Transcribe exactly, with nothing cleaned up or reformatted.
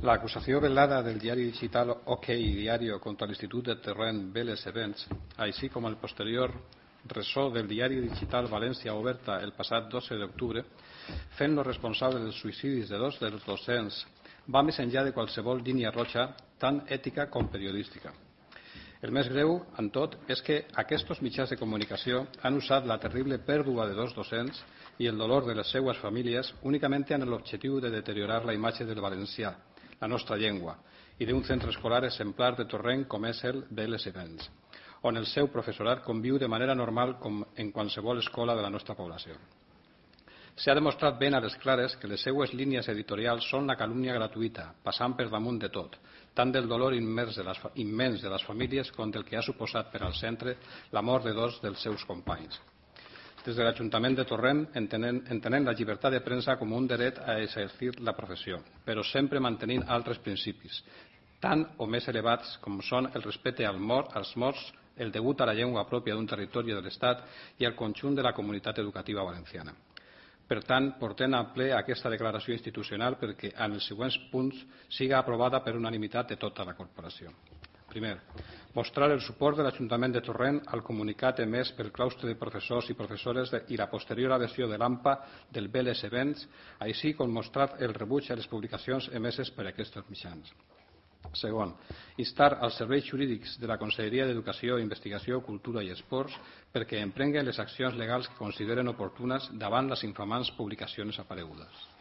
L'acusació velada del diari digital OK Diario contra l'Institut de Torrent Vélez Events, així com el posterior ressò del diari digital València Oberta el passat dotze d'octubre, fent-lo responsable dels suïcidis de dos dels docents, va més enllà de qualsevol línia roja, tant ètica com periodística. El més greu, en tot, és que aquests mitjans de comunicació han usat la terrible pèrdua de dos docents i el dolor de les seues famílies únicament amb l'objectiu de deteriorar la imatge del valencià, la nostra llengua, i d'un centre escolar exemplar de Torrent com és el Vélez Events, on el seu professorat conviu de manera normal com en qualsevol escola de la nostra població. S'ha demostrat ben a les clares que les seues línies editorials són la calúmnia gratuïta, passant per damunt de tot, tant del dolor immens de les, immens de les famílies com del que ha suposat per al centre la mort de dos dels seus companys. Des de l'Ajuntament de Torrent entenem, entenem la llibertat de premsa com un dret a exercir la professió, però sempre mantenint altres principis, tant o més elevats com són el respecte al mort, als morts, el degut a la llengua pròpia d'un territori de l'Estat i al conjunt de la comunitat educativa valenciana. Per tant, portem a ple aquesta declaració institucional perquè en els següents punts siga aprovada per unanimitat de tota la corporació. Primer, mostrar el suport de l'Ajuntament de Torrent al comunicat emès pel claustre de professors i professores i la posterior adhesió de l'AMPA del Vélez Events, així com mostrar el rebuig a les publicacions emeses per aquests mitjans. Segon, instar als serveis jurídics de la Conselleria d'Educació, Investigació, Cultura i Esports perquè emprenguen les accions legals que consideren oportunes davant les infamants publicacions aparegudes.